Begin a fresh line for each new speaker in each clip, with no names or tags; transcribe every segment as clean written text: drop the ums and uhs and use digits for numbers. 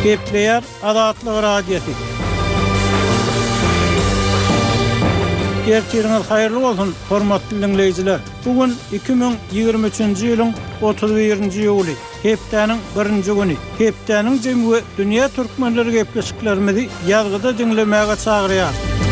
Kepleyer Adatlyk radiosu. Gerçekten hayırlı olsun hormatly dinleyijiler. Bugün 2023-nji ýylyň 31-nji ýuly. Hepdeniň 1-nji güni. Hepdeniň jemgy dünýä türkmenleri gepleşiklerimizi ýazgyda dinlemäge çagyrýar.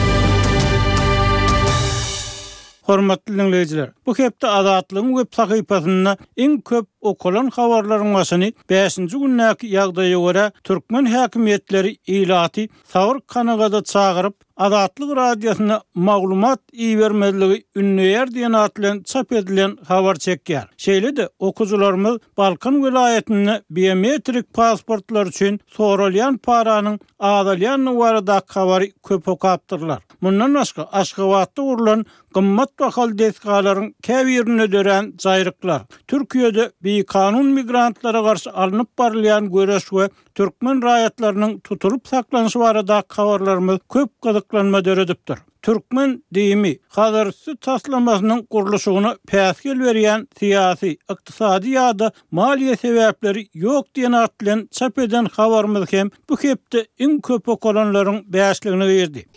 Hormatly dinleyijiler, bu hepde Adatlyň web sahypasynda iň köp okulan habarlaryň başyny 5-nji günnäki ýagdaýa görä türkmen häkimetleri ilaty sawr kanagada çagyryp Adatlyk radiosyna maglumat iýermezligi ünlüýär diýen atlan çap edilen habar çekýär. Şeýle-de okujularymyz Balkan vilayetinde biometrik pasportlar üçin soralýan paranyň azalýany barada habary köp okapdyrlar. Mundan başga Aşgabatda urulan gymmat bahal deskalaryň käbirine dören jaýryklar, Türkiýede kanun migrantlara garşy alınıp barylýan göreş we türkmen raýatlarynyň tutulup saklanýyşy barada habarlarymyz köp gazyklanma döredipdir. Türkmen diýimi hazırsı taslamasynyň gurulşygyna päsgel berýän siýasy, ykdysady ýa-da maliýe sebäpleri ýok diýen atlan çap eden habarymyz hem bu hepde iň köp okulanlaryň bäşligine berdi.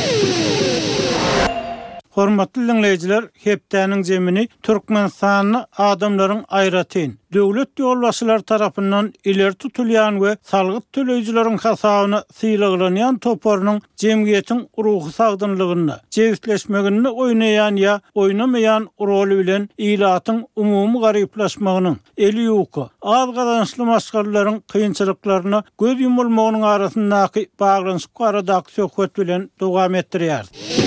Hormatly dinleyijiler, hepdeniň jemini Türkmenistanyň adamlaryň aýratyn, döwlet ýolbaşçylary tarapyndan ileri tutulýan we salgyt töleýijileriň hasabyna syýlaglanýan topornyň jemgyýetiň ruhy sagdynlygyny, jewitleşmegini oýnaýan ýa oýnamaýan rol bilen ilatyň umumy garyplaşmagynyň, eli ýoky, az gazançly maşgarlaryň kynçylyklaryna göz yumulmagynyň arasyndaky baglanyşyk aradaky söhbet bilen dowam etdirýär.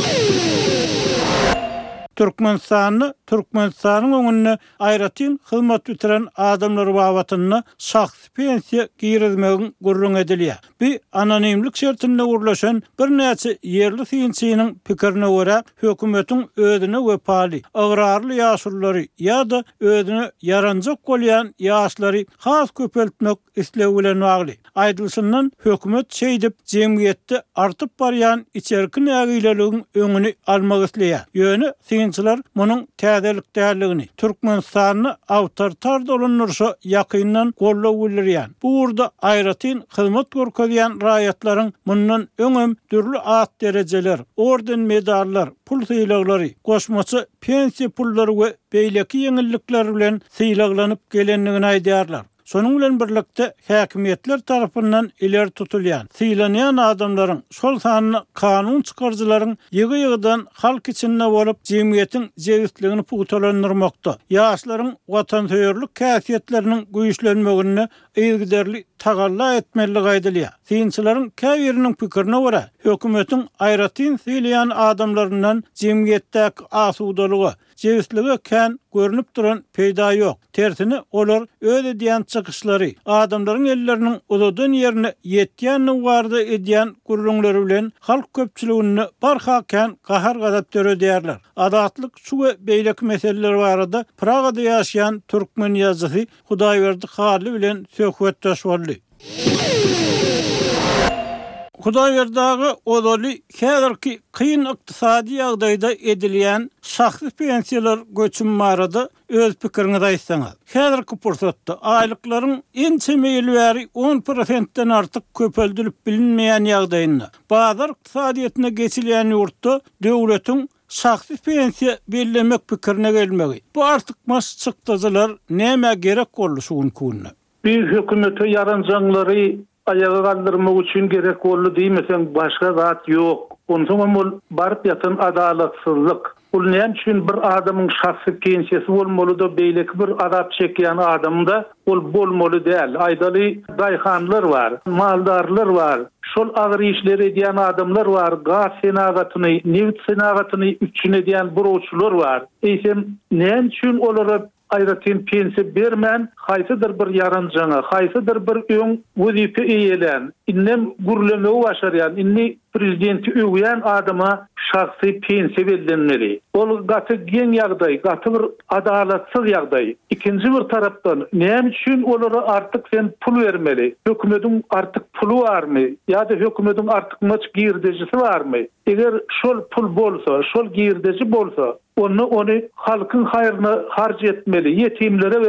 Türkmenistanyň öňünde aýratyn hyzmat bitiren adamlar babatyna şahsy pensiýa girizmegiň gurrun edilýär. Bu anonimlik şertinde gurulşan bir näçe ýerli synçynyň pikirini görä hökümetiň özüne wepaly, agrarly ýaşulary ýa-da özüne yaranjak bolýan ýaşlary has köpeltmek islegi bilen bagly. Aýdylşyndan hökümet şeýdip jemgyýetde artyp barýan içerki nägileligiň öňüni almak isleýär. Ýöne synçylar munyň täzelik däligini, Türkmenistanyny awtoritar dolanyrşa ýakyndan gollaw bilýär. Bu urda aýratyn hyzmat görkezýän raýatlaryň mundan öňem türlü at derejeler, orden medallar, pul syýlaglary, goşmaçy pensiýa pullary we beýleki ýeňillikler bilen syýlaglanyp gelenligini aýdýarlar. Şonuň bilen birlikde häkimetler tarapyndan ileri tutulýan, syýlanýan adamlaryň şol sanyny kanun çykarjylaryň ýygy-ýygydan halk içinde bolup jemgyýetiň jewitligini pugutolandyrmakda, ýaşlaryň watansewerlik käsiýetleriniň güýçlenmegini ýygyderli tagalla etmeligi aýdylýar. Synçylaryň käbiriniň pikirine görä, hökümetiň aýratyn syýlaýan adamlaryndan jemgyýetdäki asudalygy, jewitlige kän görünüp duran peýda ýok. Tersine olar öýle diýen çykyşlary, adamlaryň elleriniň uzadan ýerine ýetýän barda edýän gurrunlary bilen halk köpçüligini barhakän gahar gadap döredýärler. Adatlyk şu we beýleki meseleler barada Pragada ýaşaýan türkmen ýazgysy Hudaýberdi Haly bilen söhbetdeş boldy. Hudaýberdagy odaly häzirki kyn ykdysady ýagdaýda edilýän şahsy pensiýalar göçüm barada öz pikirini aýtsaňyz. Häzirki pursatda aýlyklaryň en çemeýli bäri 10%-den artyk köpeldilip bilinmeýän ýagdaýynda bazar ykdysadyetine geçilýän ýurtda döwletiň şahsy pensiýa bellemek pikirine gelmegi. Bu artykmas çykdyjylar näme gerek boldy şu günkunna?
Bir hökümete yaranjanlary ayağa kaldırmak üçin gerek boldy diýmesen başga zat ýok. Onsoň ol barıp ýatan adalatsızlyk. Ol näme üçin bir adamyň şahsy pensiýasy bolmaly-da beýleki bir azap çekýän adamda ol bolmaly däl. Aýdaly daýhanlar bar, maldarlar bar. Şol agyr işler edýän adamlar bar, gaz senagatyny, neft senagatyny üçin edýän burawçylar bar. Eýsem näme üçin olara aýratyn pensiýa bermän, haýsydyr bir yaranjana, haýsydyr bir öň wezife eýelen, innem gurulmagy başarýan, inni prezidenti öwýän adama şahsy pensiýa berilmeli. Ol gaty gen ýagdaý, gaty bir adalatsyz ýagdaý. Ikinji bir tarapdan näme üçin olara artyk sen pul bermeli? Hökümetiň artyk pulu barmy? Ýa-da hökümetiň artyk maç girdejisi barmy? Eger şol pul bolsa, şol girdeji bolsa, onu halkyň haýryna harj etmeli, ýetimlere